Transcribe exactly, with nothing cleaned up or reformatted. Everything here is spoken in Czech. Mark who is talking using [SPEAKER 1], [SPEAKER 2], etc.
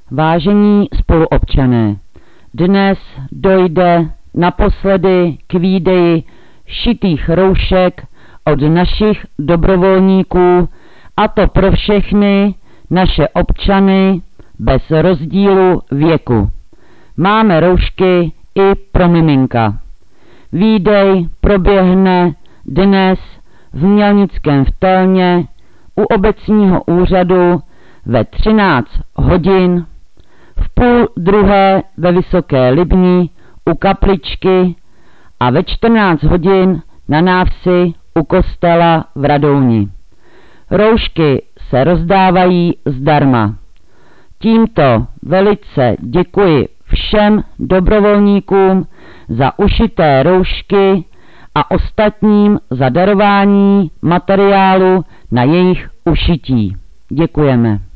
[SPEAKER 1] Vážení spoluobčané, dnes dojde naposledy k výdeji šitých roušek od našich dobrovolníků, a to pro všechny naše občany bez rozdílu věku. Máme roušky i pro miminka. Výdej proběhne dnes v Mělnickém Vtelně u obecního úřadu ve třináct hodin, v půl druhé ve Vysoké Libni u kapličky a ve čtrnáct hodin na návsi u kostela v Radouni. Roušky se rozdávají zdarma. Tímto velice děkuji všem dobrovolníkům za ušité roušky a ostatním za darování materiálu na jejich ušití. Děkujeme.